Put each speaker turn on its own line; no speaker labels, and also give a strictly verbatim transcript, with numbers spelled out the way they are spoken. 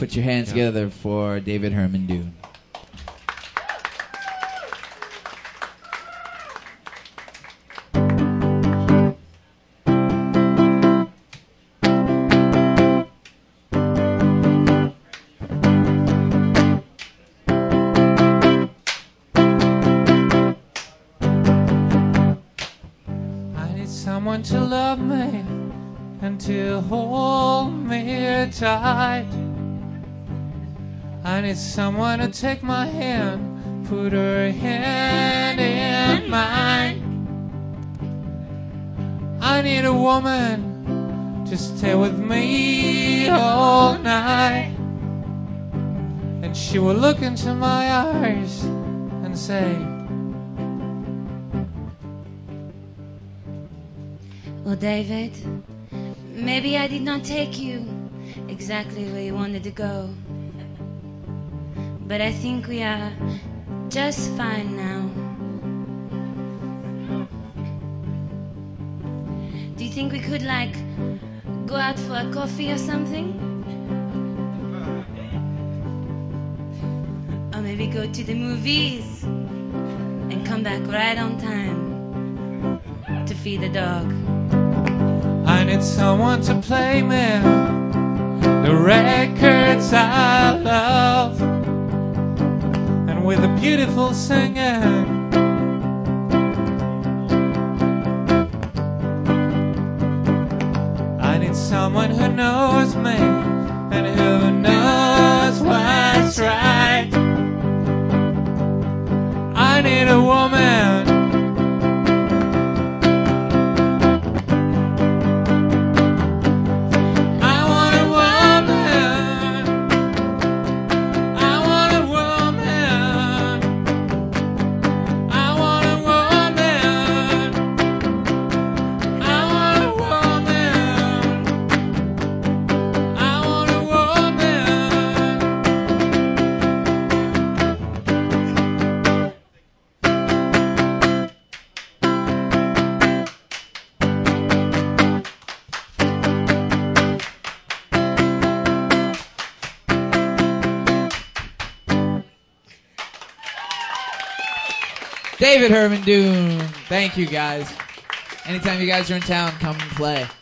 Put your hands
Yeah.
together for David Herman Dune.
I need someone to love me and to hold me tight. I need someone to take my hand, put her hand in mine. I need a woman to stay with me all night. And she will look into my eyes and say,
Well, David, maybe I did not take you exactly where you wanted to go. But I think we are just fine now. Do you think we could, like, go out for a coffee or something? Or maybe go to the movies and come back right on time to feed the dog.
I need someone to play me the records I love, and with a beautiful singing. I need someone who knows me and who knows what's right. I need a woman
David Herman Dune. Thank you, guys. Anytime you guys are in town, come and play.